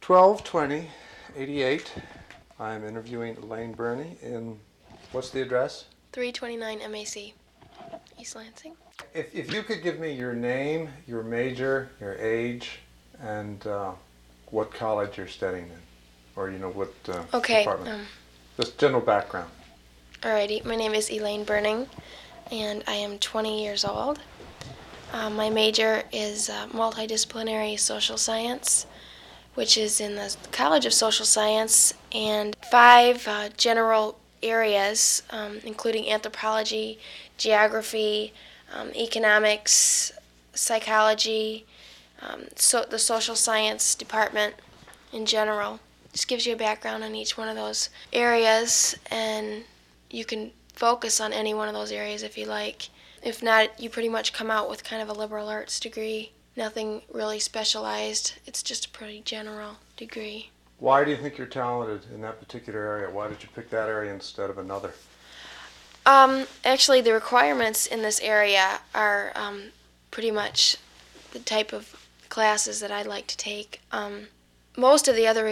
12/20/88. I'm interviewing Elaine Burney in, what's the address? 329 MAC, East Lansing. If you could give me your name, your major, your age, and what college you're studying in, or what department. Just general background. Alrighty, my name is Elaine Burning, and I am 20 years old. My major is multidisciplinary social science, which is in the College of Social Science, and 5 general areas, including anthropology, geography, economics, psychology, the social science department in general. Just gives you a background on each one of those areas, and you can focus on any one of those areas if you like. If not, you pretty much come out with kind of a liberal arts degree. Nothing really specialized. It's just a pretty general degree. Why do you think you're talented in that particular area? Why did you pick that area instead of another? Actually, the requirements in this area are pretty much the type of classes that I'd like to take. Most of the other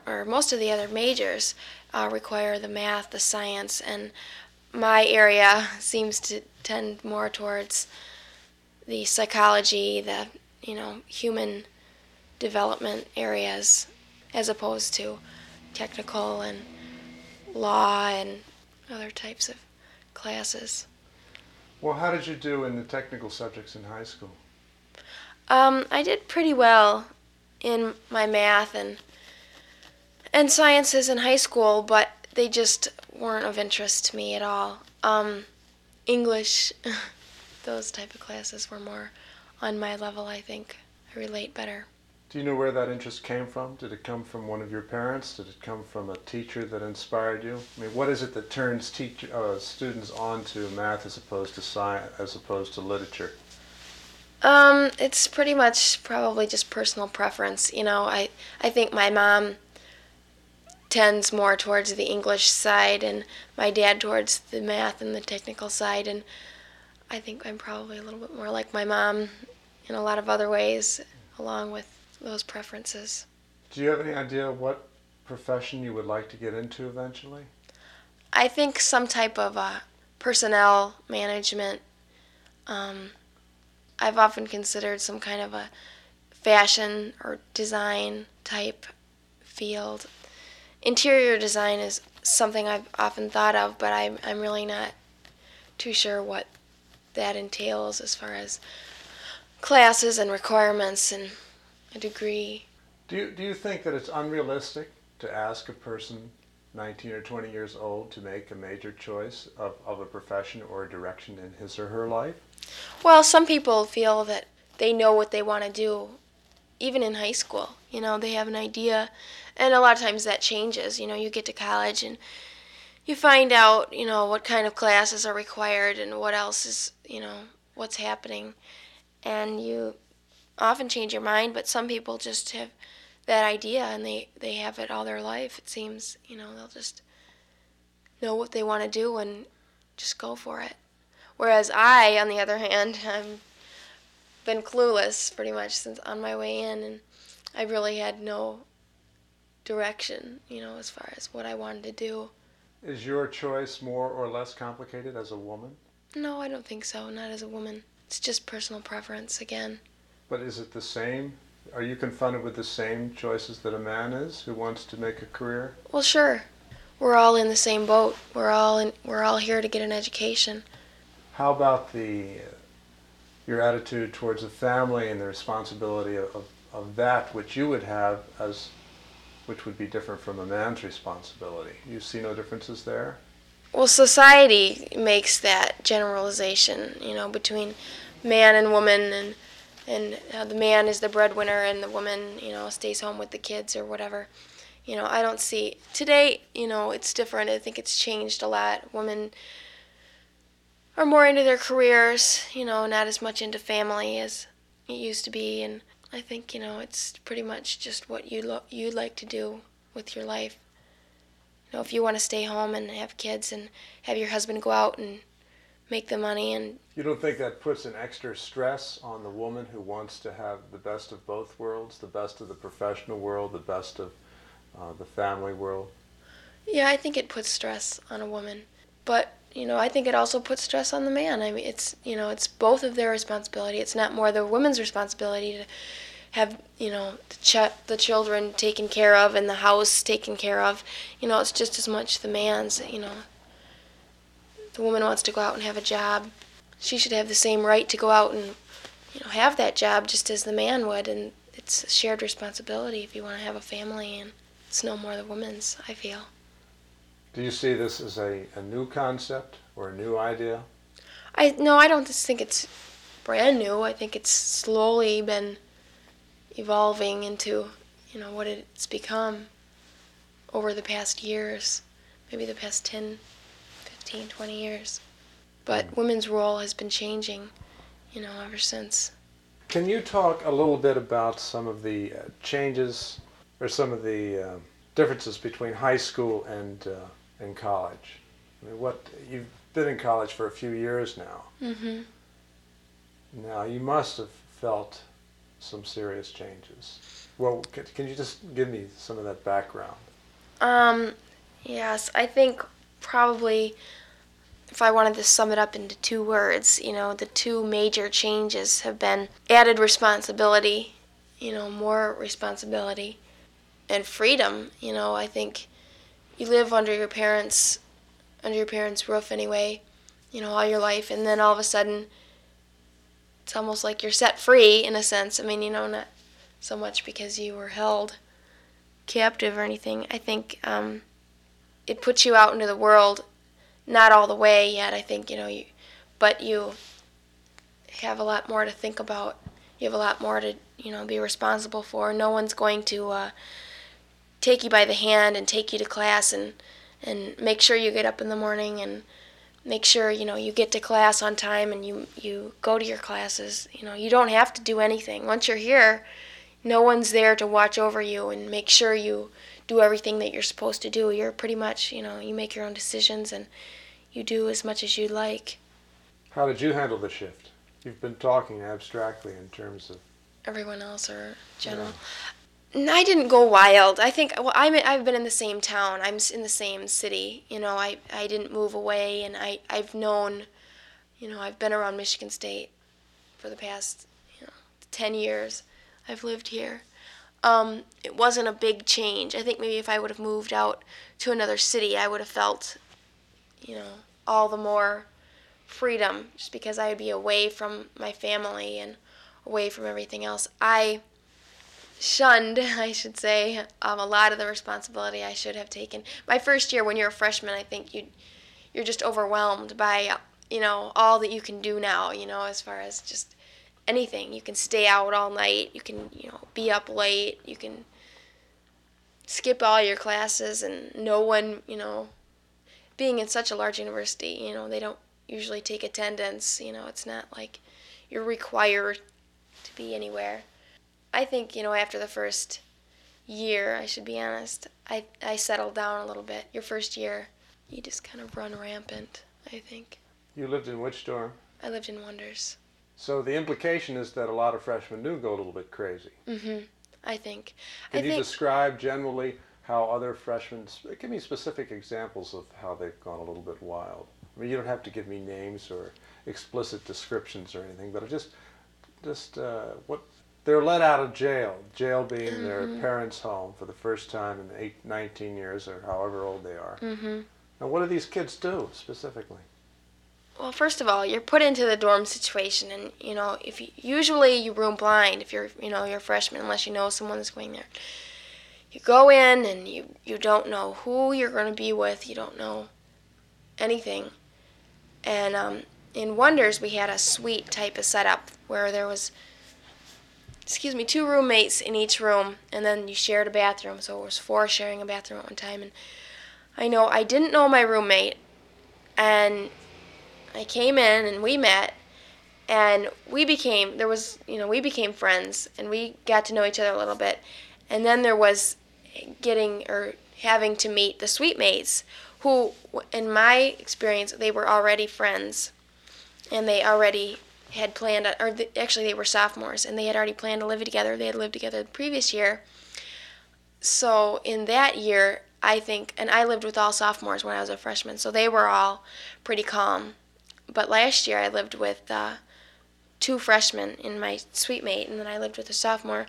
majors require the math, the science, and my area seems to tend more towards the psychology, the human development areas, as opposed to technical and law and other types of classes. Well, how did you do in the technical subjects in high school? I did pretty well in my math and sciences in high school, but they just weren't of interest to me at all. English, those type of classes were more on my level, I think. I relate better. Do you know where that interest came from? Did it come from one of your parents? Did it come from a teacher that inspired you? I mean, what is it that turns students on to math as opposed to science, as opposed to literature? It's pretty much probably just personal preference. I think my mom tends more towards the English side and my dad towards the math and the technical side, and I think I'm probably a little bit more like my mom in a lot of other ways, along with those preferences. Do you have any idea what profession you would like to get into eventually? I think some type of personnel management. I've often considered some kind of a fashion or design type field. Interior design is something I've often thought of, but I'm really not too sure what that entails as far as classes and requirements and a degree. Do you think that it's unrealistic to ask a person 19 or 20 years old to make a major choice of a profession or a direction in his or her life? Well, some people feel that they know what they want to do, even in high school. They have an idea, and a lot of times that changes. You get to college and you find out, what kind of classes are required and what else is, what's happening. And you often change your mind, but some people just have that idea and they have it all their life, it seems. They'll just know what they want to do and just go for it. Whereas I, on the other hand, have been clueless pretty much since on my way in, and I really had no direction, as far as what I wanted to do. Is your choice more or less complicated as a woman? No, I don't think so, not as a woman. It's just personal preference again. But is it the same? Are you confronted with the same choices that a man is who wants to make a career? Well, sure. We're all in the same boat. We're all here to get an education. How about your attitude towards the family and the responsibility of that which you would have which would be different from a man's responsibility? You see no differences there? Well, society makes that generalization, between man and woman, and the man is the breadwinner and the woman, stays home with the kids or whatever. I don't see today. It's different. I think it's changed a lot. Women are more into their careers, not as much into family as it used to be, and I think, it's pretty much just what you'd like to do with your life. If you want to stay home and have kids and have your husband go out and make the money. And You don't think that puts an extra stress on the woman who wants to have the best of both worlds, the best of the professional world, the best of the family world? yeah, I think it puts stress on a woman. But, I think it also puts stress on the man. I mean, it's both of their responsibility. It's not more the woman's responsibility to have, the children taken care of and the house taken care of. It's just as much the man's. The woman wants to go out and have a job. She should have the same right to go out and, have that job just as the man would. And it's a shared responsibility if you want to have a family, and it's no more the woman's, I feel. Do you see this as a new concept or a new idea? No, I don't just think it's brand new. I think it's slowly been evolving into, what it's become over the past years, maybe the past 10, 15, 20 years. But women's role has been changing, ever since. Can you talk a little bit about some of the changes or some of the differences between high school and college? I mean, you've been in college for a few years now. Mm-hmm. Now, you must have felt some serious changes. Well, can you just give me some of that background? Yes, I think probably if I wanted to sum it up into 2 words, the 2 major changes have been added responsibility, more responsibility, and freedom. I think you live under your parents' roof anyway, all your life, and then all of a sudden it's almost like you're set free in a sense. I mean, not so much because you were held captive or anything. I think it puts you out into the world, not all the way yet, I think, but you have a lot more to think about. You have a lot more to, be responsible for. No one's going to take you by the hand and take you to class and make sure you get up in the morning and make sure, you get to class on time and you go to your classes. You don't have to do anything. Once you're here, no one's there to watch over you and make sure you do everything that you're supposed to do. You're pretty much, you make your own decisions and you do as much as you like. How did you handle the shift? You've been talking abstractly in terms of everyone else or general. Yeah. I didn't go wild. I think, I've been in the same town. I'm in the same city. I didn't move away, and I've known, I've been around Michigan State for the past, 10 years. I've lived here. It wasn't a big change. I think maybe if I would have moved out to another city, I would have felt, all the more freedom, just because I would be away from my family and away from everything else. I shunned, I should say, a lot of the responsibility I should have taken. My first year, when you're a freshman, I think you're just overwhelmed by, all that you can do now, as far as just anything. You can stay out all night, you can, be up late, you can skip all your classes, and no one, being in such a large university, they don't usually take attendance, it's not like you're required to be anywhere. I think, after the first year, I should be honest, I settled down a little bit. Your first year, you just kind of run rampant, I think. You lived in which dorm? I lived in Wonders. So the implication is that a lot of freshmen do go a little bit crazy. Mm-hmm. I think. Can you describe generally how other freshmen, give me specific examples of how they've gone a little bit wild? I mean, you don't have to give me names or explicit descriptions or anything, but just what they're let out of jail being their parents' home for the first time in 19 years or however old they are. Mm-hmm. Now, what do these kids do specifically? Well, first of all, you're put into the dorm situation, and if usually you room blind if you're you're a freshman, unless you know someone that's going there. You go in and you don't know who you're going to be with. You don't know anything. And in Wonders, we had a suite type of setup where there was, 2 roommates in each room, and then you shared a bathroom, so it was 4 sharing a bathroom at one time. And I didn't know my roommate, and I came in and we met, and we became friends, and we got to know each other a little bit. And then there was having to meet the suite mates, who, in my experience, they were already friends. and they already had planned, actually they were sophomores, and they had already planned to live together. They had lived together the previous year. So in that year, I think, and I lived with all sophomores when I was a freshman, so they were all pretty calm. But last year I lived with two freshmen and my suite mate, and then I lived with a sophomore.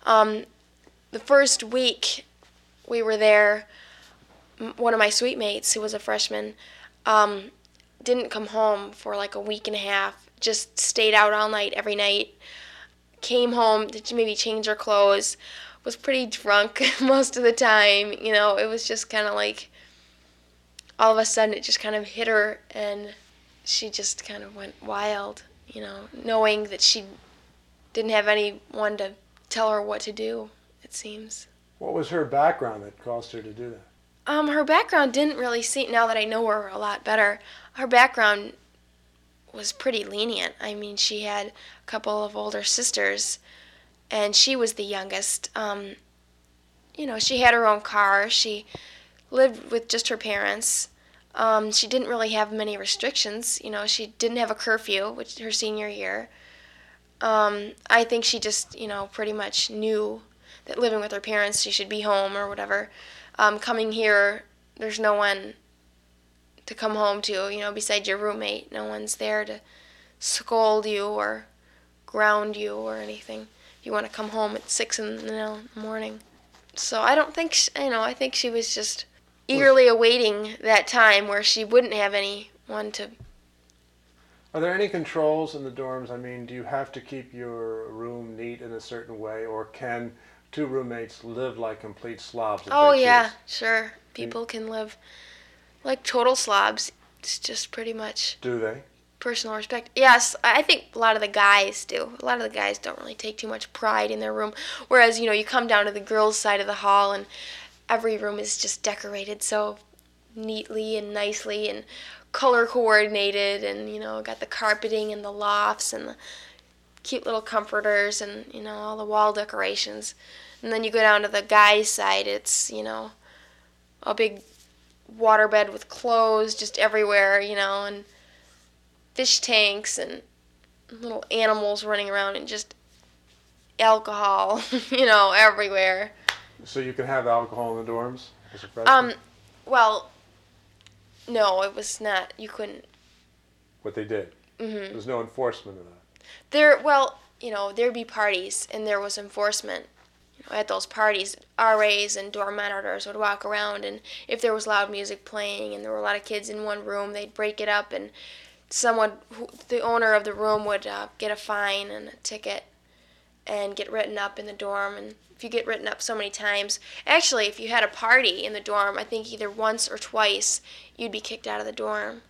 The first week we were there, one of my suite mates, who was a freshman, didn't come home for like a week and a half, just stayed out all night every night, came home to maybe change her clothes, was pretty drunk most of the time. You know, it was just kind of like all of a sudden it just kind of hit her, and she just kind of went wild, you know, knowing that she didn't have anyone to tell her what to do, it seems. What was her background that caused her to do that? Her background didn't really seem, now that I know her a lot better, her background was pretty lenient. I mean, she had a couple of older sisters, and she was the youngest. You know, she had her own car. She lived with just her parents. She didn't really have many restrictions. You know, she didn't have a curfew, which her senior year. I think she just, you know, pretty much knew that living with her parents, she should be home or whatever. Coming here, there's no one to come home to, you know, besides your roommate. No one's there to scold you or ground you or anything. You want to come home at 6 in the morning. So I don't think, I think she was just eagerly awaiting that time where she wouldn't have anyone to... Are there any controls in the dorms? I mean, do you have to keep your room neat in a certain way, or can two roommates live like complete slobs? Oh, yeah, sure. People can live like total slobs. It's just pretty much... Do they? Personal respect. Yes, I think a lot of the guys do. A lot of the guys don't really take too much pride in their room. Whereas, you know, you come down to the girls' side of the hall and every room is just decorated so neatly and nicely and color coordinated, and, you know, got the carpeting and the lofts and the cute little comforters and, you know, all the wall decorations. And then you go down to the guys' side, it's, you know, a big waterbed with clothes just everywhere, you know, and fish tanks and little animals running around and just alcohol, you know, everywhere. So you can have alcohol in the dorms as a freshman? Well, no, it was not. You couldn't. What they did? Mm-hmm. There's no enforcement of that? Well, you know, there'd be parties and there was enforcement. You know, at those parties, RAs and dorm monitors would walk around, and if there was loud music playing and there were a lot of kids in one room, they'd break it up, and the owner of the room would get a fine and a ticket and get written up in the dorm. And if you get written up so many times, actually, if you had a party in the dorm, I think either once or twice, you'd be kicked out of the dorm.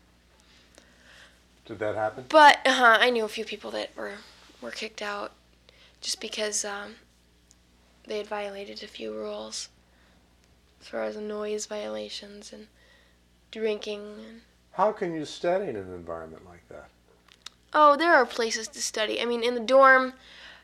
Did that happen? But I knew a few people that were kicked out just because they had violated a few rules as far as noise violations and drinking and... How can you study in an environment like that? Oh, there are places to study. I mean, in the dorm,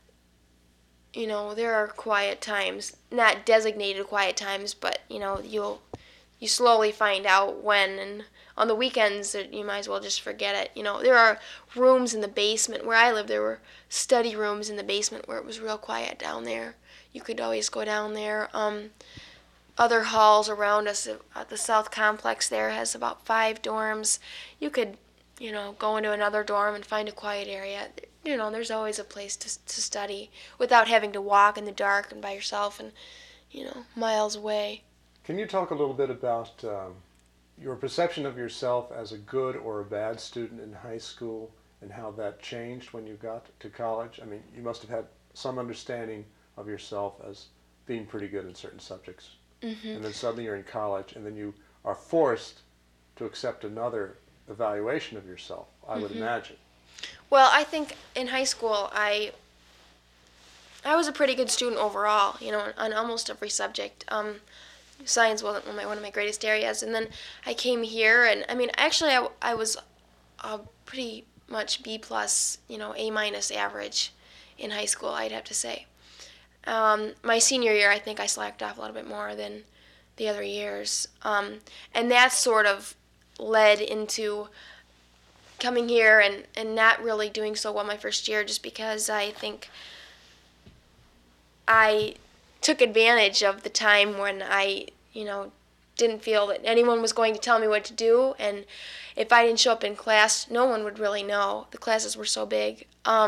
you know, there are quiet times. Not designated quiet times, but, you know, you slowly find out when. And on the weekends, you might as well just forget it. You know, there are rooms in the basement. Where I live, there were study rooms in the basement where it was real quiet down there. You could always go down there. Other halls around us, the South Complex there has about 5 dorms. You could, you know, go into another dorm and find a quiet area. You know, there's always a place to study without having to walk in the dark and by yourself and, you know, miles away. Can you talk a little bit about your perception of yourself as a good or a bad student in high school and how that changed when you got to college? I mean, you must have had some understanding of yourself as being pretty good in certain subjects. Mm-hmm. And then suddenly you're in college, and then you are forced to accept another evaluation of yourself, I would imagine. Well, I think in high school I was a pretty good student overall, you know, on almost every subject. Science wasn't one of my greatest areas, and then I came here, and I mean, actually I was pretty much B+, you know, A- average in high school, I'd have to say. My senior year, I think I slacked off a little bit more than the other years. And that sort of led into coming here and not really doing so well my first year, just because I think I took advantage of the time when I, didn't feel that anyone was going to tell me what to do, and if I didn't show up in class, no one would really know. The classes were so big.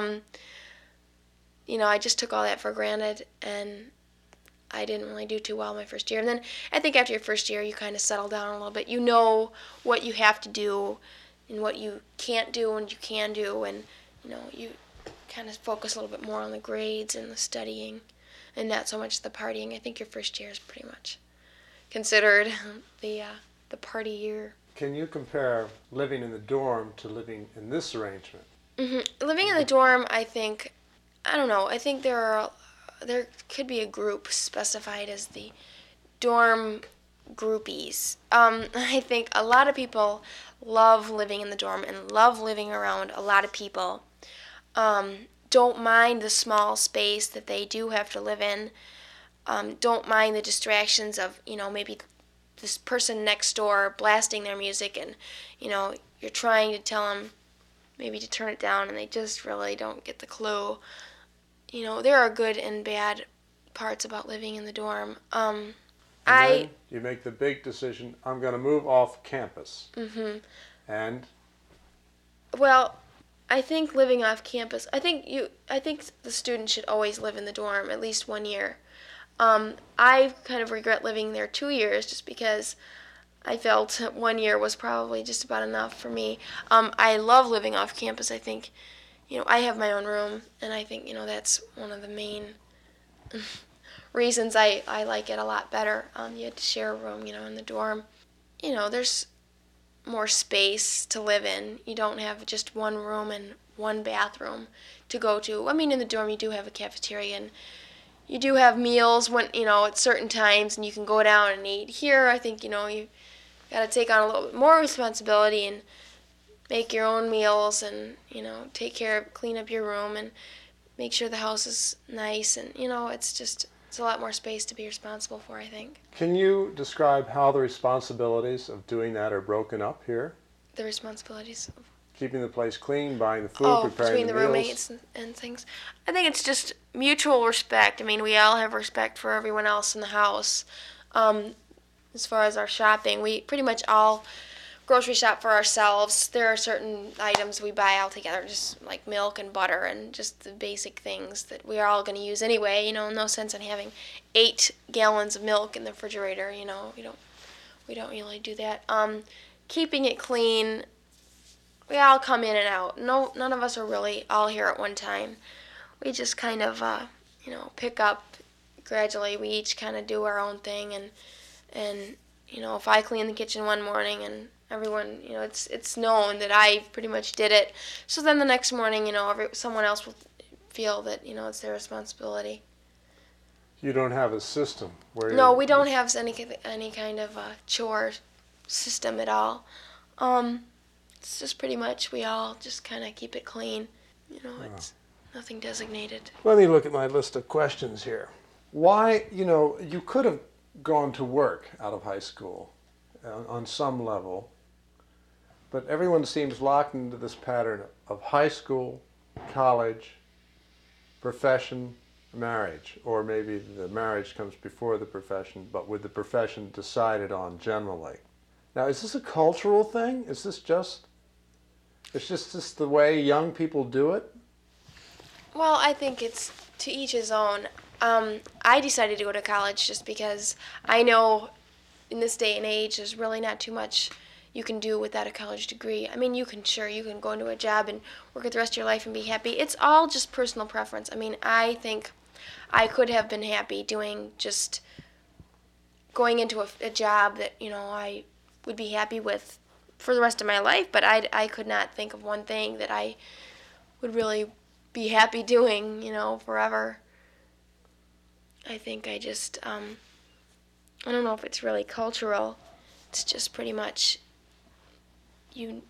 I just took all that for granted, and I didn't really do too well my first year. And then I think after your first year, you kind of settle down a little bit. You know what you have to do and what you can't do and you can do, and you kind of focus a little bit more on the grades and the studying and not so much the partying. I think your first year is pretty much considered the party year. Can you compare living in the dorm to living in this arrangement? Living in the dorm, I don't know, I think there could be a group specified as the dorm groupies. I think a lot of people love living in the dorm and love living around a lot of people. Don't mind the small space that they do have to live in. Don't mind the distractions of, maybe this person next door blasting their music, and, you're trying to tell them maybe to turn it down and they just really don't get the clue. There are good and bad parts about living in the dorm. Then you make the big decision, I'm going to move off campus. And? Well, I think living off campus, I think the student should always live in the dorm at least 1 year. I kind of regret living there 2 years just because I felt 1 year was probably just about enough for me. I love living off campus. I think, I have my own room, and I think, that's one of the main reasons I like it a lot better. You had to share a room, in the dorm. There's more space to live in. You don't have just one room and one bathroom to go to. I mean, in the dorm you do have a cafeteria, and you do have meals when, at certain times, and you can go down and eat. Here, I think, you got to take on a little bit more responsibility and make your own meals and, clean up your room and make sure the house is nice. And, it's a lot more space to be responsible for, I think. Can you describe how the responsibilities of doing that are broken up here? The responsibilities of keeping the place clean, buying the food, preparing the meals. Between the roommates and things. I think it's just mutual respect. I mean, we all have respect for everyone else in the house. As far as our shopping, we pretty much all grocery shop for ourselves. There are certain items we buy all together, just like milk and butter and just the basic things that we are all going to use anyway. No sense in having 8 gallons of milk in the refrigerator. We don't really do that. Keeping it clean. We all come in and out. None of us are really all here at one time. We just kind of, pick up gradually. We each kind of do our own thing, and if I clean the kitchen one morning and everyone, it's known that I pretty much did it. So then the next morning, someone else will feel that, it's their responsibility. You don't have a system where No, we don't have any kind of chore system at all. It's just pretty much we all just kind of keep it clean. It's nothing designated. Let me look at my list of questions here. Why, you could have gone to work out of high school on some level, but everyone seems locked into this pattern of high school, college, profession, marriage, or maybe the marriage comes before the profession, but with the profession decided on generally. Now, is this a cultural thing? Is this just the way young people do it? Well, I think it's to each his own. I decided to go to college just because I know in this day and age there's really not too much you can do without a college degree. I mean, you can go into a job and work it the rest of your life and be happy. It's all just personal preference. I mean, I think I could have been happy doing just going into a job that, I would be happy with for the rest of my life, but I could not think of one thing that I would really be happy doing, forever. I think I just, I don't know if it's really cultural. It's just pretty much you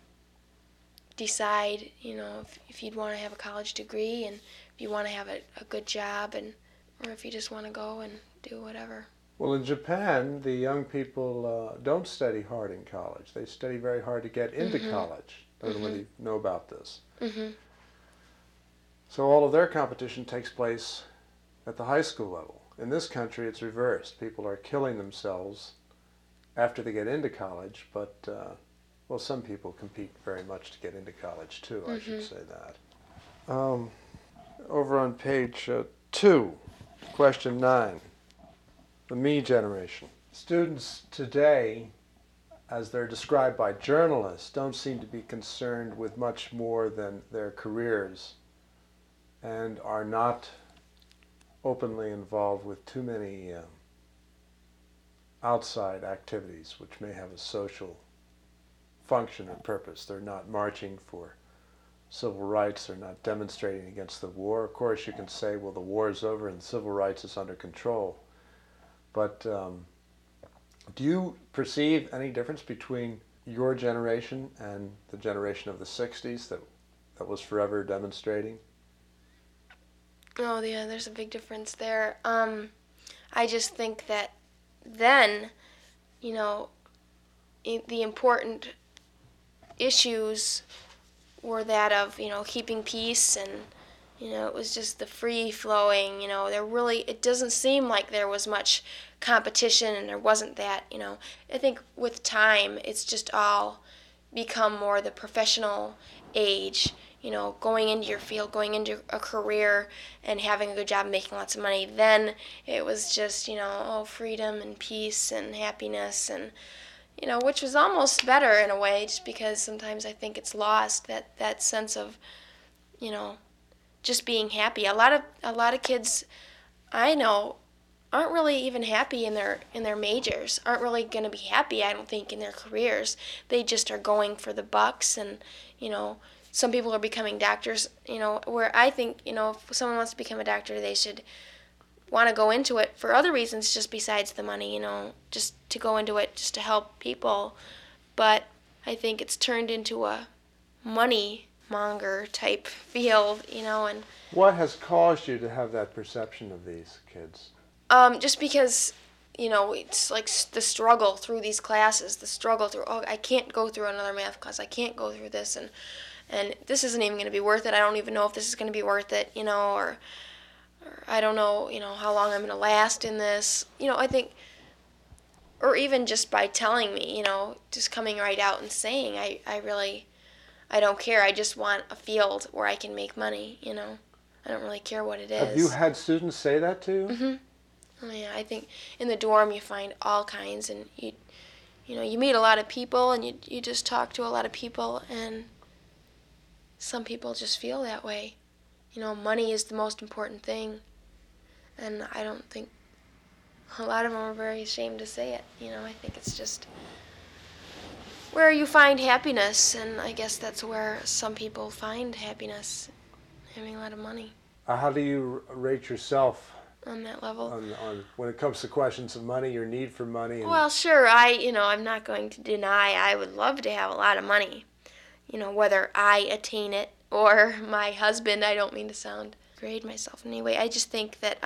decide, if you'd want to have a college degree and if you want to have a good job, or if you just want to go and do whatever. Well, in Japan, the young people don't study hard in college. They study very hard to get into college. I don't know whether you know about this. Mhm. So all of their competition takes place at the high school level. In this country, it's reversed. People are killing themselves after they get into college, but, well, some people compete very much to get into college, too, I should say that. Over on page 2, question 9, the me generation. Students today, as they're described by journalists, don't seem to be concerned with much more than their careers and are not openly involved with too many outside activities which may have a social function or purpose. They're not marching for civil rights. They're not demonstrating against the war. Of course, you can say, well, the war is over and civil rights is under control. But do you perceive any difference between your generation and the generation of the 60s that was forever demonstrating? Oh, yeah, there's a big difference there. I just think that then, you know, the important issues were that of, you know, keeping peace, and, you know, it was just the free flowing, you know, it doesn't seem like there was much competition, and there wasn't that, you know. I think with time, it's just all become more the professional age, you know, going into your field, going into a career and having a good job, making lots of money. Then it was just, you know, oh, freedom and peace and happiness, and, you know, which was almost better in a way, just because sometimes I think it's lost, that sense of, you know, just being happy. A lot of kids I know aren't really even happy in their majors, aren't really going to be happy, I don't think, in their careers. They just are going for the bucks, and, you know, some people are becoming doctors, you know, where I think, you know, if someone wants to become a doctor, they should want to go into it for other reasons just besides the money, you know, just to go into it just to help people. But I think it's turned into a money monger type field, you know. And what has caused you to have that perception of these kids? Just because, you know, it's like the struggle through these classes, the struggle through, oh, I can't go through another math class, I can't go through this, and this isn't even going to be worth it. I don't even know if this is going to be worth it, you know, or I don't know, you know, how long I'm going to last in this. You know, I think, or even just by telling me, you know, just coming right out and saying, I don't care. I just want a field where I can make money, you know. I don't really care what it is. Have you had students say that to you? Mm-hmm. Oh, yeah, I think in the dorm you find all kinds, and you know, you meet a lot of people, and you just talk to a lot of people, and some people just feel that way. You know, money is the most important thing, and I don't think a lot of them are very ashamed to say it. You know, I think it's just where you find happiness, and I guess that's where some people find happiness, having a lot of money. How do you rate yourself on that level? On when it comes to questions of money, your need for money? Well, sure, I'm not going to deny I would love to have a lot of money. You know, whether I attain it or my husband, I don't mean to grade myself in any way. I just think that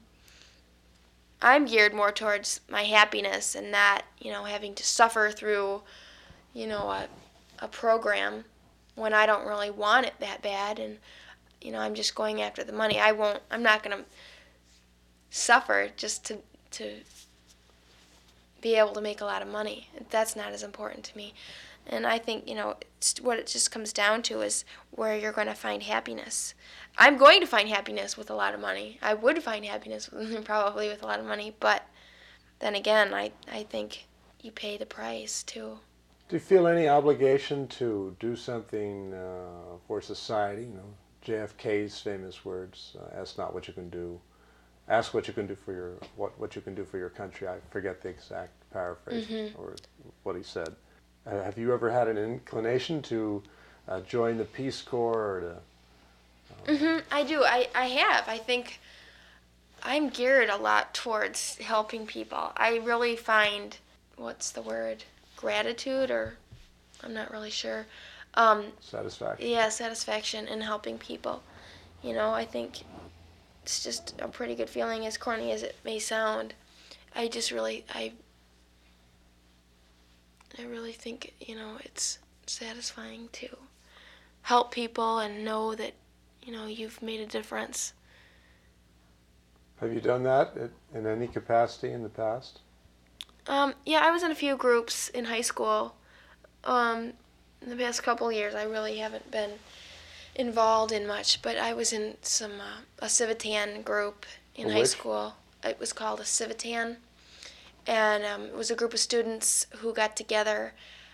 I'm geared more towards my happiness and not, you know, having to suffer through, you know, a program when I don't really want it that bad, and, you know, I'm just going after the money. I'm not going to suffer just to be able to make a lot of money. That's not as important to me. And I think, you know, what it just comes down to is where you're going to find happiness. I'm going to find happiness with a lot of money. I would find happiness probably with a lot of money, but then again, I think you pay the price too. Do you feel any obligation to do something for society? You know, JFK's famous words: "Ask not what you can do, ask what you can do for your what you can do for your country." I forget the exact paraphrase or what he said. Have you ever had an inclination to join the Peace Corps or to? I do. I have. I think I'm geared a lot towards helping people. I really find, what's the word? Gratitude, or I'm not really sure. Satisfaction. Yeah, satisfaction in helping people. You know, I think it's just a pretty good feeling, as corny as it may sound. I really think, you know, it's satisfying to help people and know that, you've made a difference. Have you done that in any capacity in the past? Yeah, I was in a few groups in high school. In the past couple years, I really haven't been involved in much, but I was in a Civitan group in high school. It was called a Civitan, and it was a group of students who got together,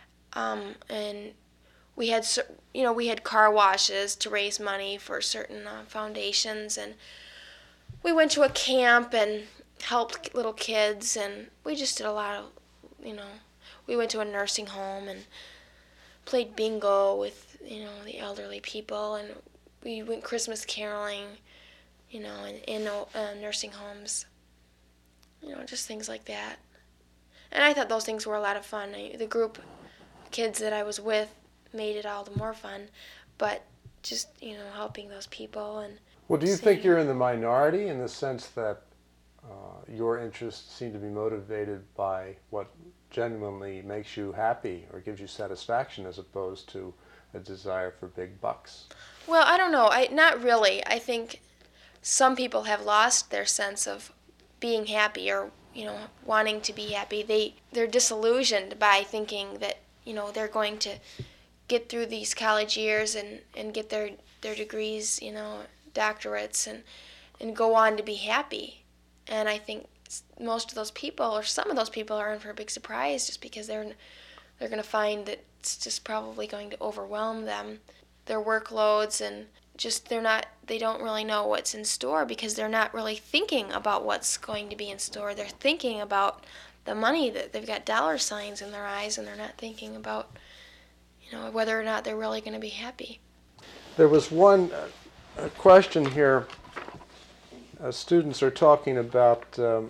and we had car washes to raise money for certain foundations, and we went to a camp and helped little kids, and we just did a lot of, we went to a nursing home and played bingo with, the elderly people, and we went Christmas caroling, in nursing homes, just things like that. And I thought those things were a lot of fun. The group of kids that I was with made it all the more fun, but just, helping those people. And well, do you think you're in the minority in the sense that your interests seem to be motivated by what genuinely makes you happy or gives you satisfaction as opposed to a desire for big bucks? Well, I don't know. Not really. I think some people have lost their sense of being happy or, wanting to be happy. They're disillusioned by thinking that, they're going to get through these college years and get their degrees, doctorates, and go on to be happy. And I think most of those people, or some of those people, are in for a big surprise just because they're going to find that it's just probably going to overwhelm them, their workloads, and just they don't really know what's in store because they're not really thinking about what's going to be in store. They're thinking about the money, that they've got dollar signs in their eyes, and they're not thinking about, whether or not they're really going to be happy. There was one question here. Students are talking about,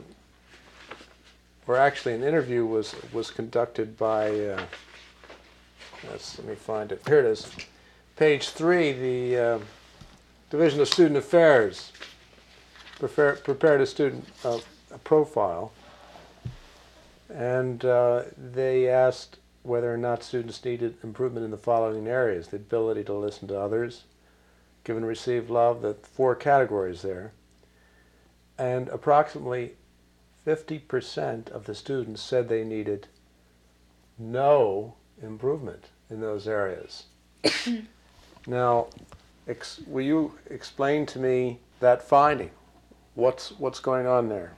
or actually an interview was conducted by, let me find it. Here it is. Page 3, the Division of Student Affairs prepared a student profile, and they asked whether or not students needed improvement in the following areas: the ability to listen to others, give and receive love, the 4 categories there. And approximately 50% of the students said they needed no improvement in those areas. Now, will you explain to me that finding? What's going on there?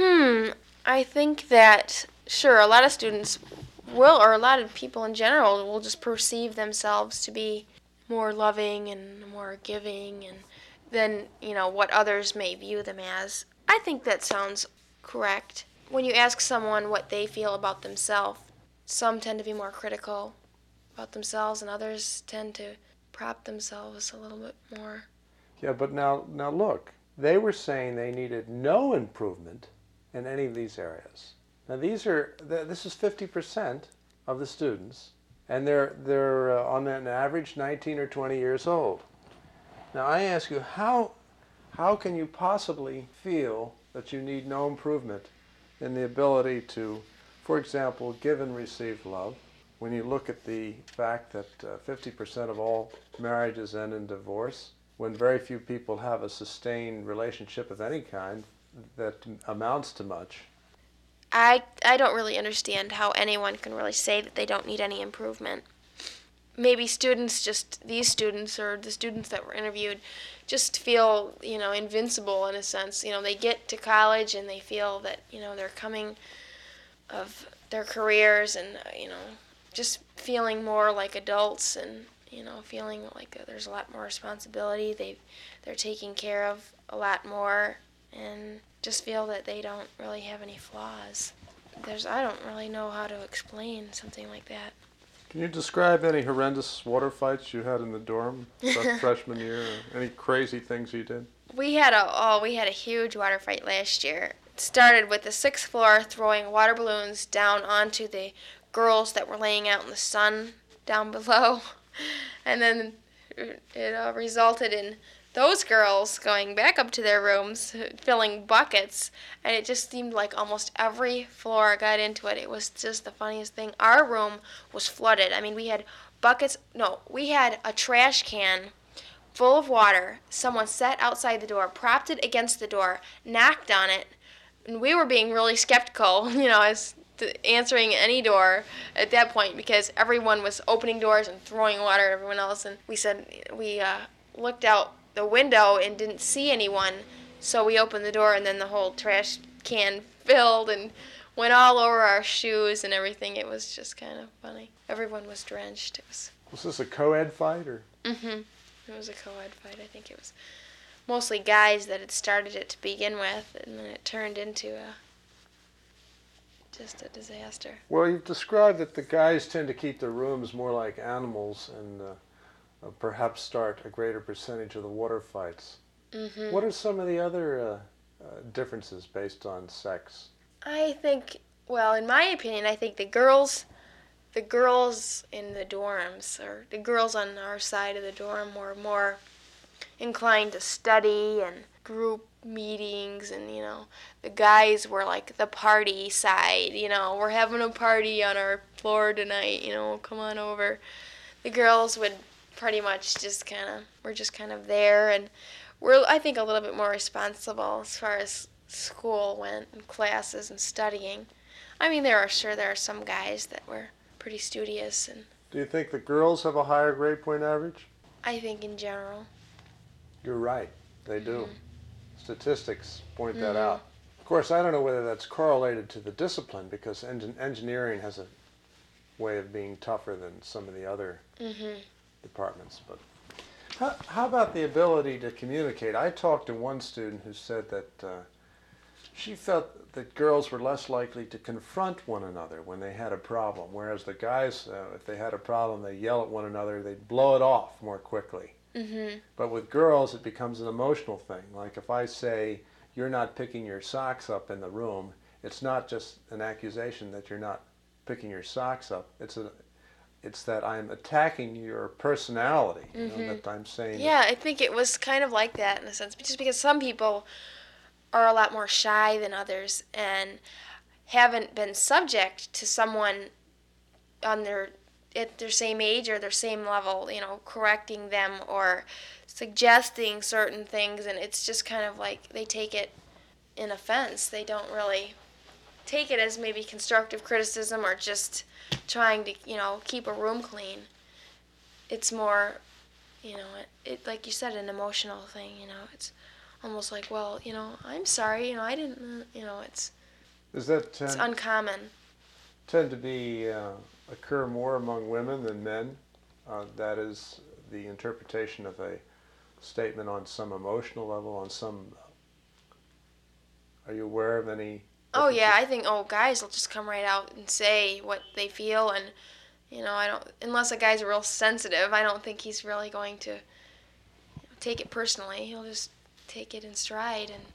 I think that, sure, a lot of students will, or a lot of people in general, will just perceive themselves to be more loving and more giving and than, what others may view them as. I think that sounds correct. When you ask someone what they feel about themselves, some tend to be more critical about themselves and others tend to prop themselves a little bit more. Yeah, but now look, they were saying they needed no improvement in any of these areas. Now this is 50% of the students, and they're on an average 19 or 20 years old. Now I ask you, how can you possibly feel that you need no improvement in the ability to, for example, give and receive love, when you look at the fact that 50% of all marriages end in divorce, when very few people have a sustained relationship of any kind that amounts to much? I don't really understand how anyone can really say that they don't need any improvement. Maybe these students or the students that were interviewed just feel, invincible in a sense. They get to college and they feel that, they're coming of their careers and, just feeling more like adults and, feeling like there's a lot more responsibility. They're taking care of a lot more and just feel that they don't really have any flaws. I don't really know how to explain something like that. Can you describe any horrendous water fights you had in the dorm freshman year, or any crazy things you did? We had a huge water fight last year. It started with the 6th floor throwing water balloons down onto the girls that were laying out in the sun down below. And then it resulted in those girls going back up to their rooms, filling buckets, and it just seemed like almost every floor got into it. It was just the funniest thing. Our room was flooded. I mean, we had buckets. No, we had a trash can full of water. Someone sat outside the door, propped it against the door, knocked on it, and we were being really skeptical, as to answering any door at that point because everyone was opening doors and throwing water at everyone else. And we said we looked out the window and didn't see anyone, so we opened the door and then the whole trash can filled and went all over our shoes and everything. It was just kind of funny. Everyone was drenched. Was this a co-ed fight or? Mm-hmm. It was a co-ed fight. I think it was mostly guys that had started it to begin with, and then it turned into just a disaster. Well, you've described that the guys tend to keep their rooms more like animals and perhaps start a greater percentage of the water fights. Mm-hmm. What are some of the other differences based on sex? I think, well, in my opinion, I think the girls in the dorms, or the girls on our side of the dorm, were more inclined to study and group meetings, and the guys were like the party side. We're having a party on our floor tonight, come on over. The girls would pretty much we're just kind of there, and we're, I think, a little bit more responsible as far as school went and classes and studying. I mean, there are some guys that were pretty studious. And do you think the girls have a higher grade point average? I think in general. You're right, they do. Mm-hmm. Statistics point that out. Of course, I don't know whether that's correlated to the discipline, because engineering has a way of being tougher than some of the other departments. But how about the ability to communicate? I talked to one student who said that she felt that girls were less likely to confront one another when they had a problem, whereas the guys, if they had a problem, they yell at one another, they'd blow it off more quickly. Mm-hmm. But with girls, it becomes an emotional thing. Like if I say, you're not picking your socks up in the room, it's not just an accusation that you're not picking your socks up. It's that I'm attacking your personality, that I'm saying. Yeah, I think it was kind of like that in a sense, just because some people are a lot more shy than others and haven't been subject to someone at their same age or their same level, correcting them or suggesting certain things, and it's just kind of like they take it in offense. They don't really take it as maybe constructive criticism or just trying to, keep a room clean. It's more, it like you said, an emotional thing, it's almost like, well, I'm sorry, I didn't, it's uncommon. Tend to be occur more among women than men? That is the interpretation of a statement on some emotional level, on some. Are you aware of any? Oh yeah, I think guys will just come right out and say what they feel, and I don't, unless a guy's real sensitive, I don't think he's really going to take it personally. He'll just take it in stride and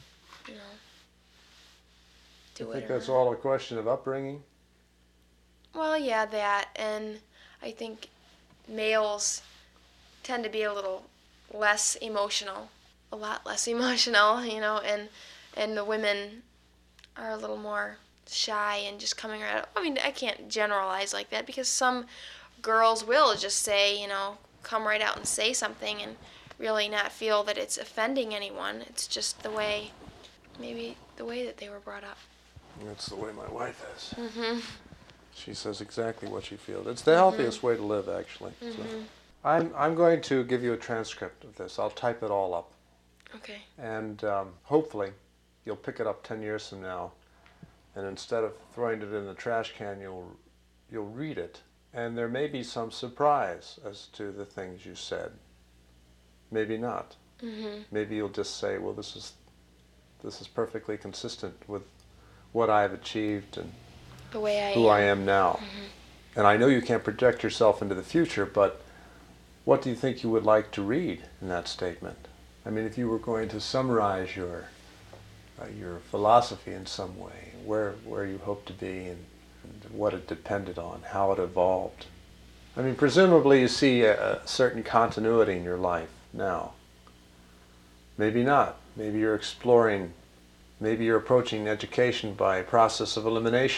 do it. I think that's all a question of upbringing. Well, yeah, that, and I think males tend to be a little less emotional, a lot less emotional, and the women are a little more shy and just coming right out. I mean, I can't generalize like that, because some girls will just say, come right out and say something and really not feel that it's offending anyone. It's just the way that they were brought up. That's the way my wife is. Mm-hmm. She says exactly what she feels. It's the healthiest way to live, actually. So I'm going to give you a transcript of this. I'll type it all up. Okay. And hopefully you'll pick it up 10 years from now, and instead of throwing it in the trash can, you'll read it, and there may be some surprise as to the things you said. Maybe not. Mm-hmm. Maybe you'll just say, well, this is perfectly consistent with what I've achieved and the way who I am now. Mm-hmm. And I know you can't project yourself into the future, but what do you think you would like to read in that statement? I mean, if you were going to summarize your philosophy in some way, where you hope to be and what it depended on, how it evolved. I mean, presumably you see a certain continuity in your life now. Maybe not. Maybe you're exploring, maybe you're approaching education by a process of elimination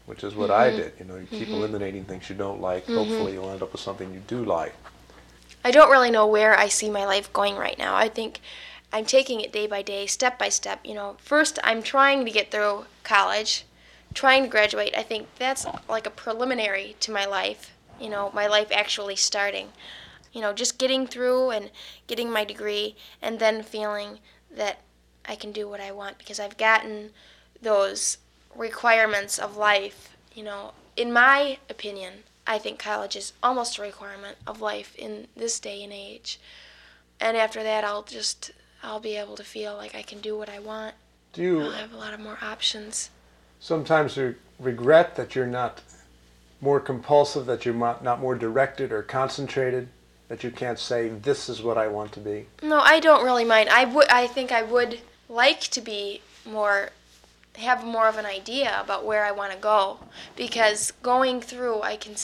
which is what I did. You keep eliminating things you don't like. Hopefully you'll end up with something you do like. I don't really know where I see my life going right now. I think I'm taking it day by day, step by step. First I'm trying to get through college, trying to graduate. I think that's like a preliminary to my life, my life actually starting. Just getting through and getting my degree and then feeling that I can do what I want because I've gotten those requirements of life. In my opinion, I think college is almost a requirement of life in this day and age. And after that, I'll be able to feel like I can do what I want. I'll have a lot of more options. Sometimes you regret that you're not more compulsive, that you're not more directed or concentrated, that you can't say, this is what I want to be? No, I don't really mind. I think I would like to be have more of an idea about where I want to go, because going through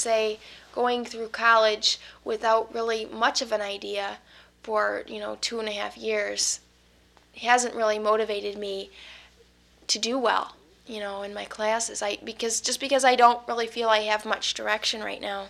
college without really much of an idea for 2.5 years hasn't really motivated me to do well in my classes. Because I don't really feel I have much direction right now.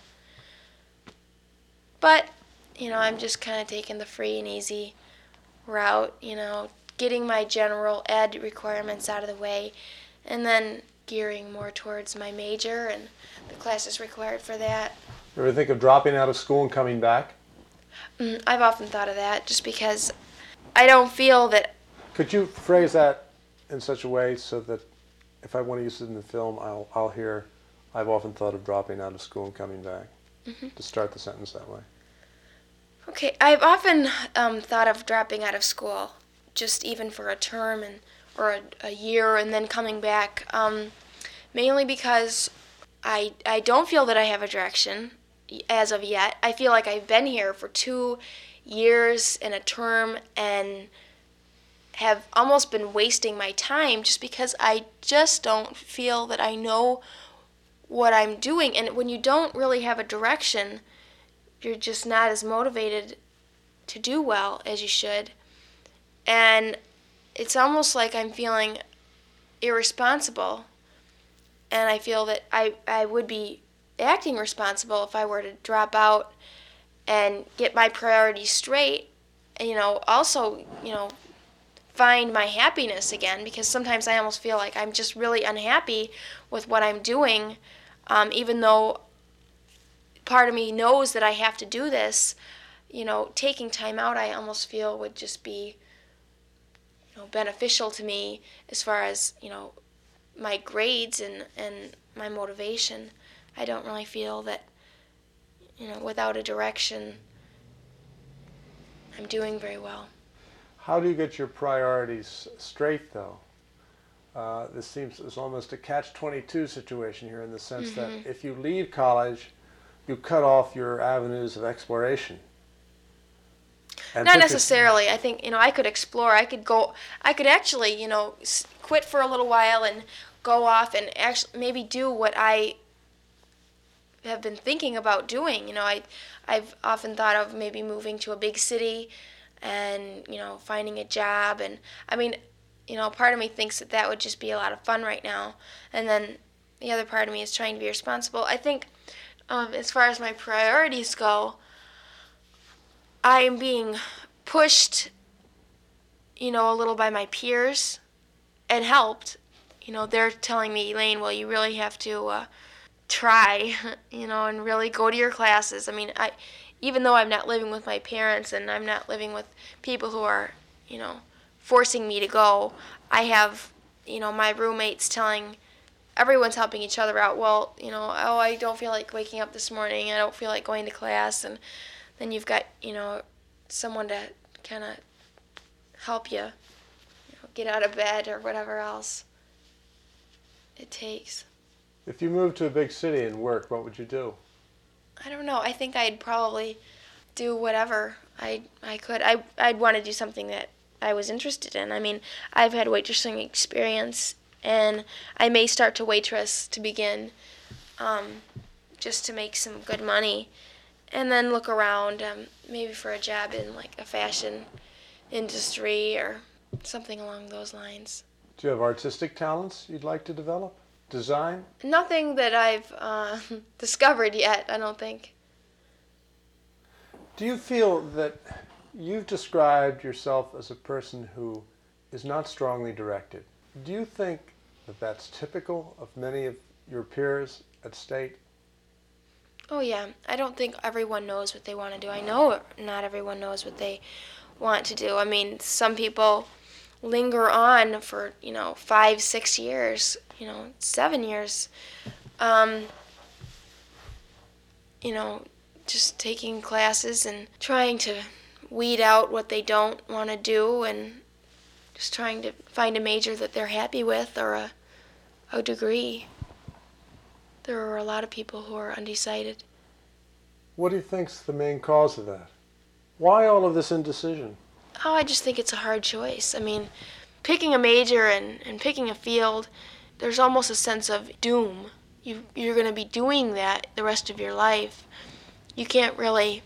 But I'm just kind of taking the free and easy route, getting my general ed requirements out of the way, and then gearing more towards my major and the classes required for that. You ever think of dropping out of school and coming back? I've often thought of that, just because I don't feel that... Could you phrase that in such a way so that if I want to use it in the film, I'll hear, I've often thought of dropping out of school and coming back, to start the sentence that way? Okay, I've often thought of dropping out of school, just even for a term or a year, and then coming back, mainly because I don't feel that I have a direction as of yet. I feel like I've been here for 2 years and a term and have almost been wasting my time just because I just don't feel that I know what I'm doing. And when you don't really have a direction, you're just not as motivated to do well as you should. And it's almost like I'm feeling irresponsible. And I feel that I would be acting responsible if I were to drop out and get my priorities straight. And, also, find my happiness again, because sometimes I almost feel like I'm just really unhappy with what I'm doing, even though part of me knows that I have to do this. Taking time out, I almost feel would just be beneficial to me as far as my grades and my motivation. I don't really feel that without a direction I'm doing very well. How do you get your priorities straight, though? This seems it's almost a catch-22 situation here, in the sense that if you leave college, you cut off your avenues of exploration. Not necessarily. I think I could explore. I could actually quit for a little while and go off and actually maybe do what I have been thinking about doing. I've often thought of maybe moving to a big city and finding a job, and part of me thinks that would just be a lot of fun right now, and then the other part of me is trying to be responsible. I think as far as my priorities go, I am being pushed a little by my peers and helped. They're telling me, Elaine, well, you really have to try, and really go to your classes. Even though I'm not living with my parents and I'm not living with people who are, forcing me to go, I have, my roommates everyone's helping each other out. Well, oh, I don't feel like waking up this morning. I don't feel like going to class. And then you've got, someone to kind of help you, get out of bed or whatever else it takes. If you moved to a big city and work, what would you do? I don't know. I think I'd probably do whatever I could. I'd want to do something that I was interested in. I've had waitressing experience, and I may start to waitress to begin, just to make some good money, and then look around, maybe for a job in like a fashion industry or something along those lines. Do you have artistic talents you'd like to develop? Design? Nothing that I've discovered yet, I don't think. Do you feel that you've described yourself as a person who is not strongly directed? Do you think that that's typical of many of your peers at State? Oh yeah, I don't think everyone knows what they want to do. I know not everyone knows what they want to do. I mean, some people linger on for, 5, 6 years, 7 years, um, you know, just taking classes and trying to weed out what they don't want to do and just trying to find a major that they're happy with or a degree. There are a lot of people who are undecided. What do you think's the main cause of that? Why all of this indecision? Oh, I just think it's a hard choice. I mean, picking a major and picking a field, there's almost a sense of doom. You're going to be doing that the rest of your life. You can't really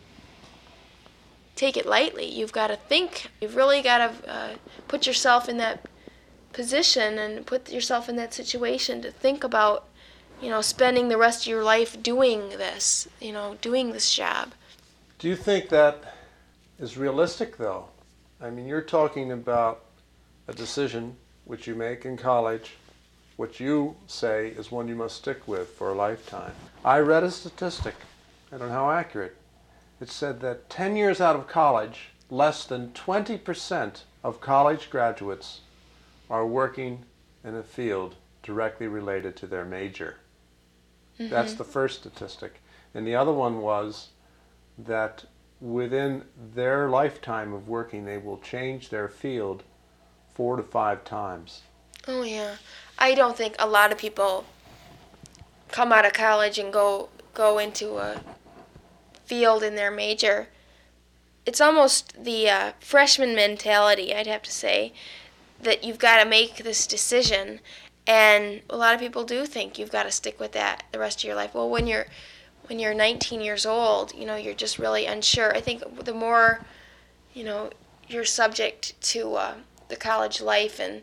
take it lightly. You've got to think. You've really got to put yourself in that position and put yourself in that situation to think about, spending the rest of your life doing this, doing this job. Do you think that is realistic, though? I mean, you're talking about a decision which you make in college, which you say is one you must stick with for a lifetime. I read a statistic, I don't know how accurate. It said that 10 years out of college, less than 20% of college graduates are working in a field directly related to their major. Mm-hmm. That's the first statistic. And the other one was that within their lifetime of working, they will change their field 4 to 5 times. Oh, yeah. I don't think a lot of people come out of college and go into a field in their major. It's almost the freshman mentality, I'd have to say, that you've got to make this decision. And a lot of people do think you've got to stick with that the rest of your life. Well, when you're 19 years old, you're just really unsure. I think the more, you're subject to the college life and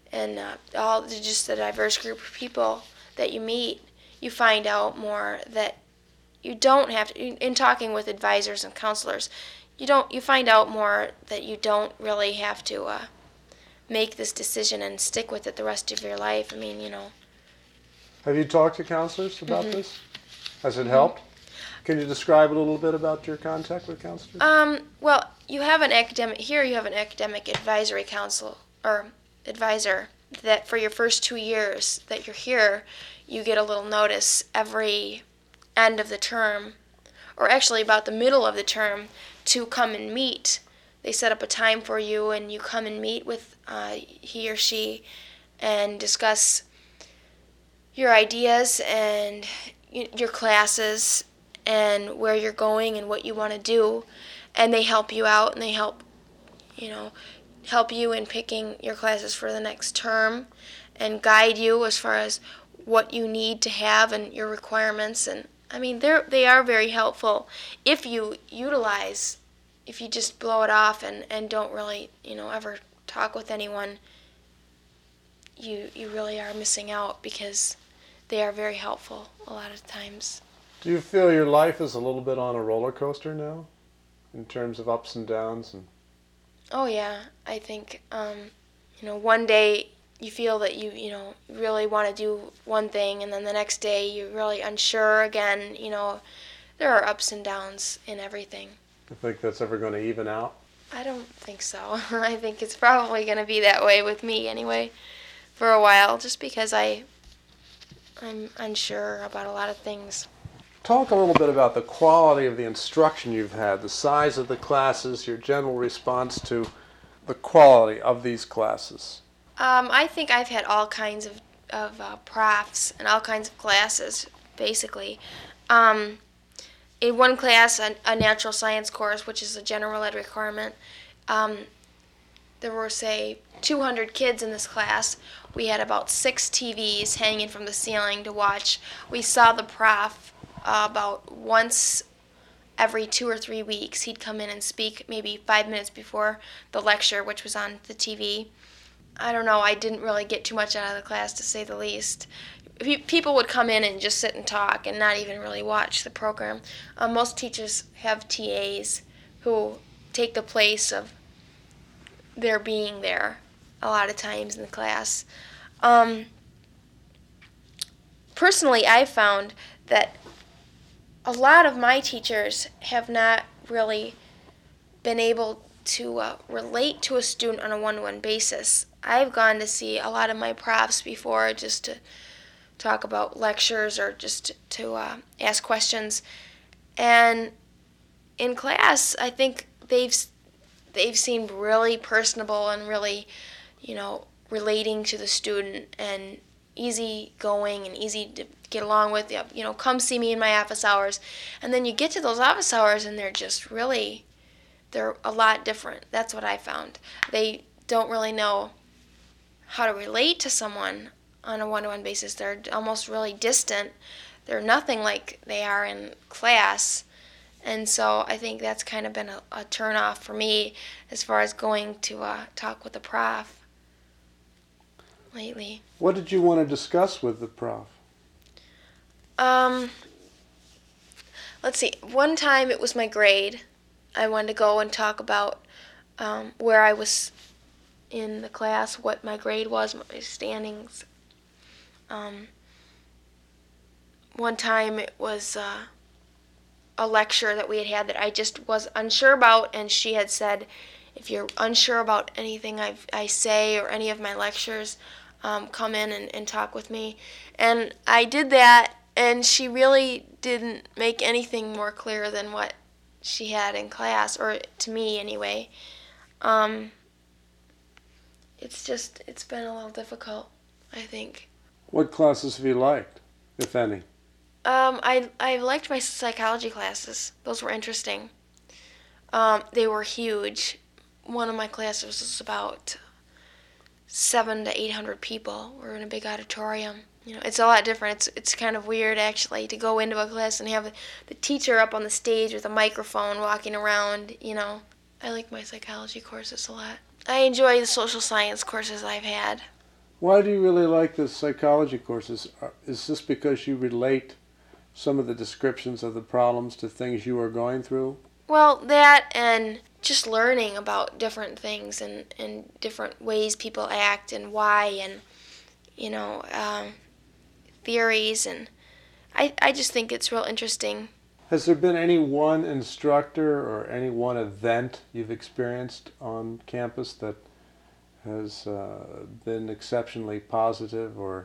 all just the diverse group of people that you meet, you find out more that you don't have to. In talking with advisors and counselors, you find out more that you don't really have to make this decision and stick with it the rest of your life. I mean, Have you talked to counselors about Mm-hmm. this? Has it helped? Can you describe a little bit about your contact with counselors? Well, you have an academic advisory council or advisor that for your first 2 years that you're here, you get a little notice every end of the term, or actually about the middle of the term, to come and meet. They set up a time for you and you come and meet with he or she and discuss your ideas and your classes and where you're going and what you want to do, and they help you out and they help you in picking your classes for the next term and guide you as far as what you need to have and your requirements. And I mean, they are very helpful if you just blow it off and don't really ever talk with anyone. You really are missing out because they are very helpful a lot of times. Do you feel your life is a little bit on a roller coaster now, in terms of ups and downs? Oh yeah, I think one day you feel that you really want to do one thing, and then the next day you're really unsure again. There are ups and downs in everything. Do you think that's ever going to even out? I don't think so. I think it's probably going to be that way with me anyway, for a while, just because I'm unsure about a lot of things. Talk a little bit about the quality of the instruction you've had, the size of the classes, your general response to the quality of these classes. I think I've had all kinds of profs and all kinds of classes, basically. In one class, a natural science course, which is a general ed requirement, there were, say, 200 kids in this class. We had about 6 TVs hanging from the ceiling to watch. We saw the prof about once every 2 or 3 weeks. He'd come in and speak maybe 5 minutes before the lecture, which was on the TV. I don't know, I didn't really get too much out of the class, to say the least. people would come in and just sit and talk and not even really watch the program. Most teachers have TAs who take the place of their being there a lot of times in the class. Personally, I've found that a lot of my teachers have not really been able to relate to a student on a one-to-one basis. I've gone to see a lot of my profs before just to talk about lectures or just to ask questions. And in class, I think they've seemed really personable and really, relating to the student and easygoing and easy to get along with. Come see me in my office hours. And then you get to those office hours and they're a lot different. That's what I found. They don't really know how to relate to someone on a one-to-one basis. They're almost really distant. They're nothing like they are in class. And so I think that's kind of been a turn-off for me as far as going to talk with the prof lately. What did you want to discuss with the prof? Let's see. One time it was my grade. I wanted to go and talk about where I was in the class, what my grade was, my standings. One time it was a lecture that we had that I just was unsure about, and she had said, if you're unsure about anything I say or any of my lectures, come in and talk with me. And I did that, and she really didn't make anything more clear than what she had in class, or to me anyway. It's been a little difficult, I think. What classes have you liked, if any? I liked my psychology classes. Those were interesting. They were huge. One of my classes was about 700 to 800 people. We're in a big auditorium. It's a lot different. It's kind of weird, actually, to go into a class and have the teacher up on the stage with a microphone walking around, I like my psychology courses a lot. I enjoy the social science courses I've had. Why do you really like the psychology courses? Is this because you relate some of the descriptions of the problems to things you are going through? Well, that and just learning about different things and different ways people act and why and, theories. And I just think it's real interesting. Has there been any one instructor or any one event you've experienced on campus that has been exceptionally positive, or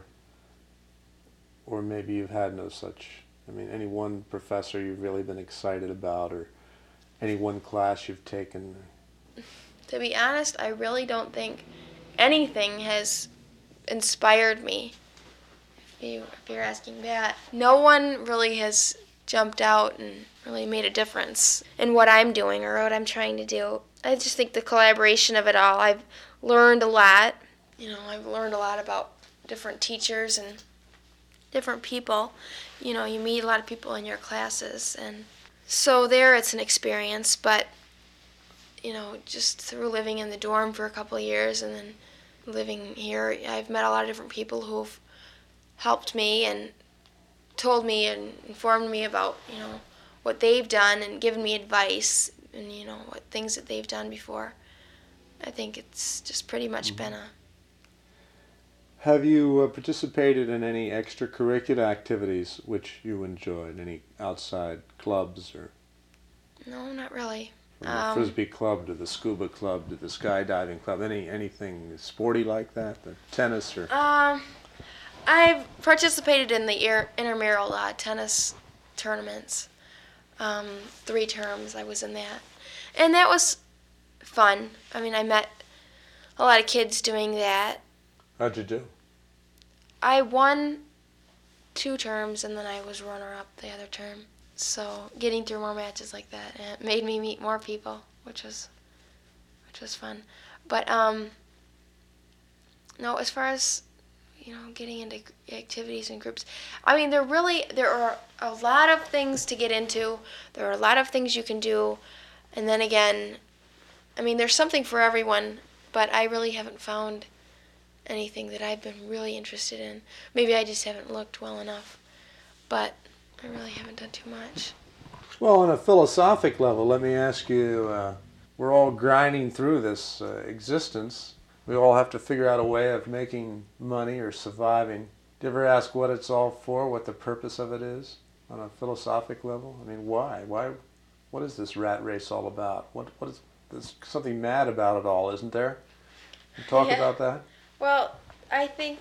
maybe you've had no such? Any one professor you've really been excited about, or any one class you've taken? To be honest, I really don't think anything has inspired me, if you're asking that. No one really has jumped out and really made a difference in what I'm doing or what I'm trying to do. I just think the collaboration of it all, I've learned a lot. I've learned a lot about different teachers and different people. You meet a lot of people in your classes, and so there it's an experience, but just through living in the dorm for a couple of years and then living here, I've met a lot of different people who've helped me and told me and informed me about, what they've done and given me advice and, what things that they've done before. I think it's just pretty much been a... Have you participated in any extracurricular activities which you enjoyed? Any outside clubs or? No, not really. From the Frisbee club to the scuba club to the skydiving club, anything sporty like that? The tennis or? I've participated in the intramural tennis tournaments. 3 terms I was in that. And that was fun. I met a lot of kids doing that. How'd you do? I won 2 terms, and then I was runner-up the other term. So getting through more matches like that, it made me meet more people, which was fun. But no, as far as getting into activities and groups, there are a lot of things to get into. There are a lot of things you can do, and then again, there's something for everyone. But I really haven't found anything that I've been really interested in. Maybe I just haven't looked well enough, but I really haven't done too much. Well, on a philosophic level, let me ask you, we're all grinding through this existence. We all have to figure out a way of making money or surviving. Do you ever ask what it's all for, what the purpose of it is on a philosophic level? I mean, why? What is this rat race all about? What is, there's something mad about it all, isn't there? Can you talk about that? Well, I think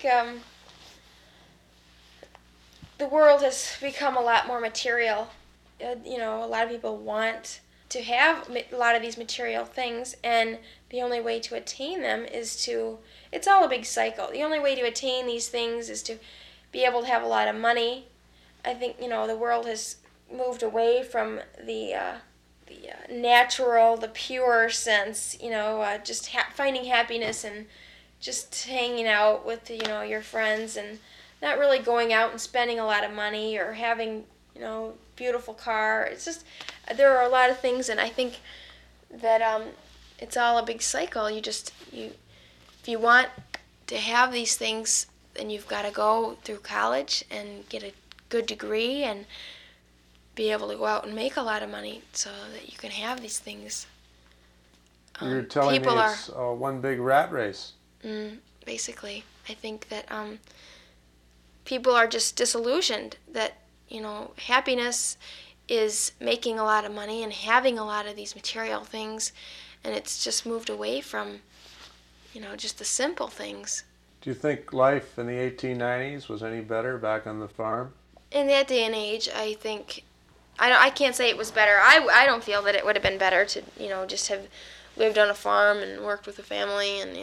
the world has become a lot more material. A lot of people want to have a lot of these material things, and the only way to attain them is to, it's all a big cycle. The only way to attain these things is to be able to have a lot of money. I think, the world has moved away from the natural, the pure sense, just finding happiness and just hanging out with, your friends, and not really going out and spending a lot of money or having, beautiful car. It's just, there are a lot of things, and I think that it's all a big cycle. If you want to have these things, then you've got to go through college and get a good degree and be able to go out and make a lot of money so that you can have these things. You're telling me it's one big rat race. Basically, I think that people are just disillusioned that, happiness is making a lot of money and having a lot of these material things, and it's just moved away from, just the simple things. Do you think life in the 1890s was any better back on the farm? In that day and age, I think, I can't say it was better. I don't feel that it would have been better to, just have lived on a farm and worked with a family, and,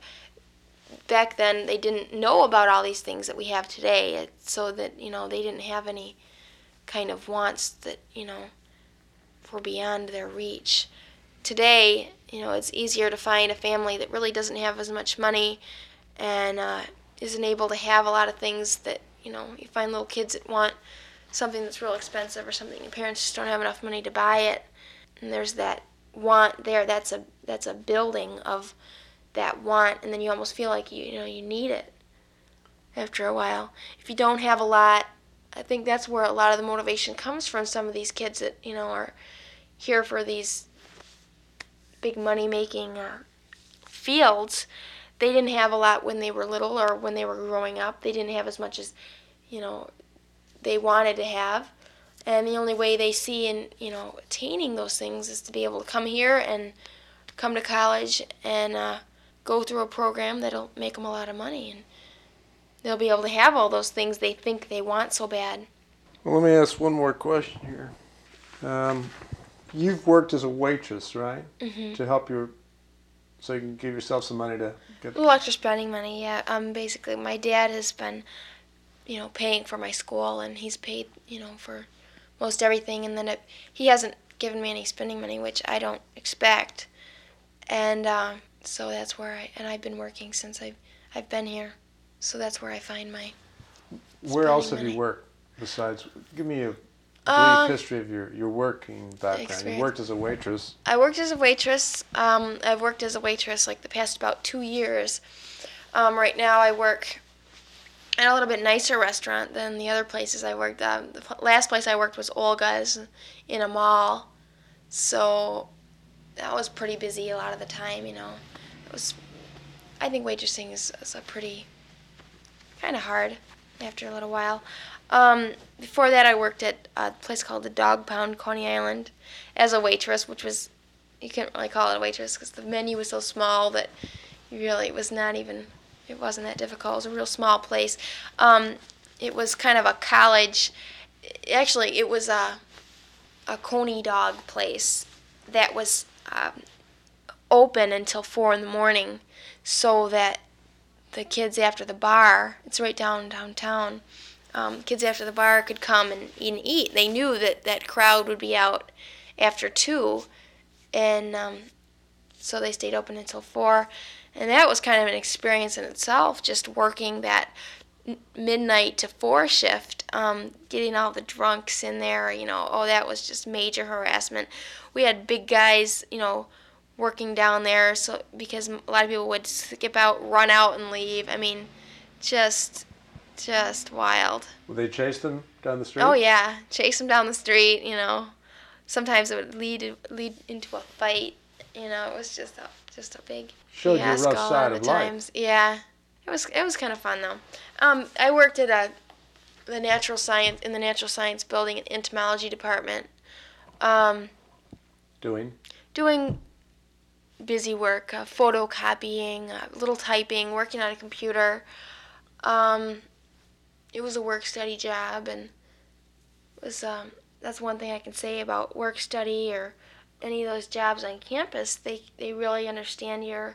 back then they didn't know about all these things that we have today, so that, they didn't have any kind of wants that, were beyond their reach. Today, it's easier to find a family that really doesn't have as much money and isn't able to have a lot of things that, you find little kids that want something that's real expensive or something. Your parents just don't have enough money to buy it, and there's that want there. That's a building of that want, and then you almost feel like you need it after a while. If you don't have a lot, I think that's where a lot of the motivation comes from. Some of these kids that are here for these big money making fields, they didn't have a lot when they were little or when they were growing up. They didn't have as much as they wanted to have, and the only way they see in attaining those things is to be able to come here and come to college and go through a program that'll make them a lot of money, and they'll be able to have all those things they think they want so bad. Well, let me ask one more question here. You've worked as a waitress, right? Mm-hmm. To help so you can give yourself some money to get... A little extra spending money, yeah. Basically, my dad has been, paying for my school, and he's paid, for most everything, and then he hasn't given me any spending money, which I don't expect. And so that's where I've been working since I've been here. So that's where I find my Where else have money. you worked besides... Give me a brief history of your working background. Experience. You worked as a waitress. I worked as a waitress. I've worked as a waitress like the past about 2 years. Right now I work at a little bit nicer restaurant than the other places I worked. The last place I worked was Olga's in a mall. So that was pretty busy a lot of the time, I think waitressing is a pretty kind of hard after a little while. Before that, I worked at a place called the Dog Pound, Coney Island, as a waitress, which was, you couldn't really call it a waitress because the menu was so small that it wasn't that difficult. It was a real small place. It was kind of a college, actually, it was a Coney dog place that was open until 4 in the morning so that the kids after the bar, it's right downtown, kids after the bar could come and eat. They knew that crowd would be out after 2, and so they stayed open until 4. And that was kind of an experience in itself, just working that midnight to 4 shift, getting all the drunks in there, that was just major harassment. We had big guys, working down there, so because a lot of people would skip out, run out, and leave. I mean, just wild. Would they chase them down the street? Oh yeah, chase them down the street. Sometimes it would lead into a fight. It was just a big Showed you a fiasco rough side of life. times. Yeah, it was kind of fun though. I worked at the natural science building and entomology department. Doing busy work, photocopying, little typing, working on a computer. It was a work-study job, and it was that's one thing I can say about work-study or any of those jobs on campus. They really understand your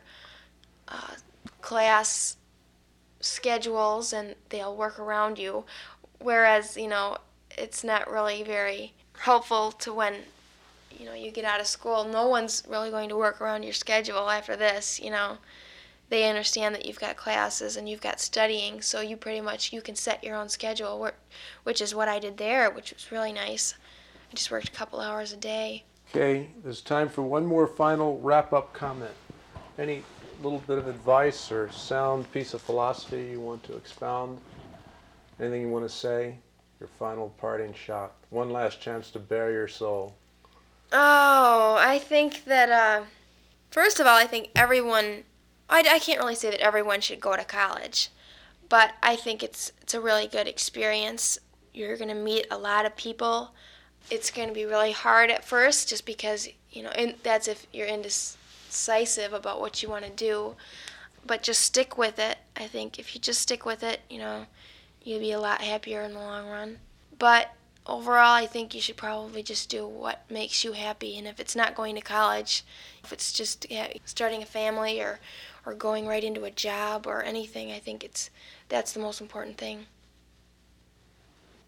class schedules, and they'll work around you. Whereas, it's not really very helpful to when you get out of school. No one's really going to work around your schedule after this. They understand that you've got classes and you've got studying, so you can set your own schedule, which is what I did there, which was really nice. I just worked a couple hours a day. Okay, there's time for one more final wrap-up comment. Any little bit of advice or sound piece of philosophy you want to expound? Anything you want to say? Your final parting shot. One last chance to bare your soul. Oh, I think that, first of all, I think everyone, I can't really say that everyone should go to college, but I think it's a really good experience. You're going to meet a lot of people. It's going to be really hard at first just because, and that's if you're indecisive about what you want to do, but just stick with it. I think if you just stick with it, you'll be a lot happier in the long run. But overall, I think you should probably just do what makes you happy. And if it's not going to college, if it's just starting a family or going right into a job or anything, I think that's the most important thing.